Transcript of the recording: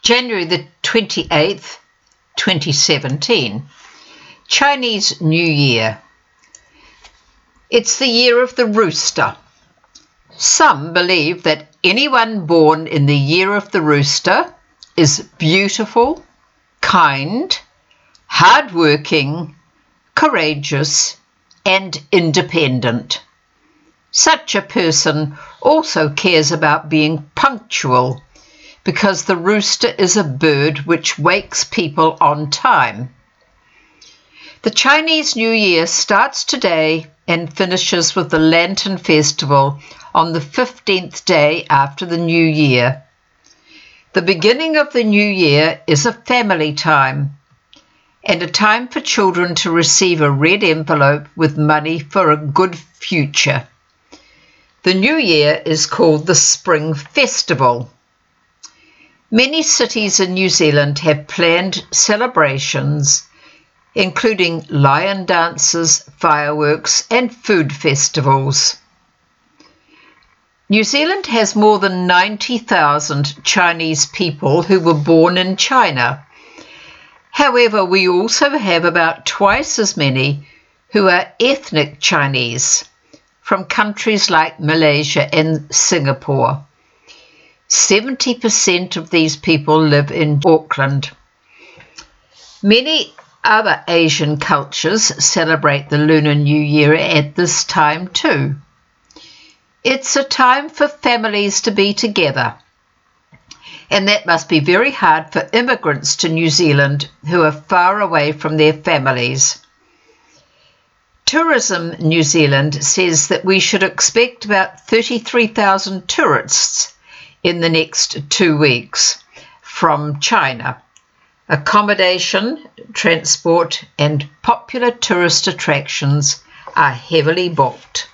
January the 28th, 2017. Chinese New Year. It's the year of the rooster. Some believe that anyone born in the year of the rooster is beautiful, kind, hardworking, courageous, and independent. Such a person also cares about being punctual, because the rooster is a bird which wakes people on time. The Chinese New Year starts today and finishes with the Lantern Festival on the 15th day after the New Year. The beginning of the New Year is a family time and a time for children to receive a red envelope with money for a good future. The New Year is called the Spring Festival. Many cities in New Zealand have planned celebrations, including lion dances, fireworks, and food festivals. New Zealand has more than 90,000 Chinese people who were born in China. However, we also have about twice as many who are ethnic Chinese from countries like Malaysia and Singapore. 70% of these people live in Auckland. Many other Asian cultures celebrate the Lunar New Year at this time too. It's a time for families to be together, and that must be very hard for immigrants to New Zealand who are far away from their families. Tourism New Zealand says that we should expect about 33,000 tourists in the next 2 weeks from China. Accommodation, transport, and popular tourist attractions are heavily booked.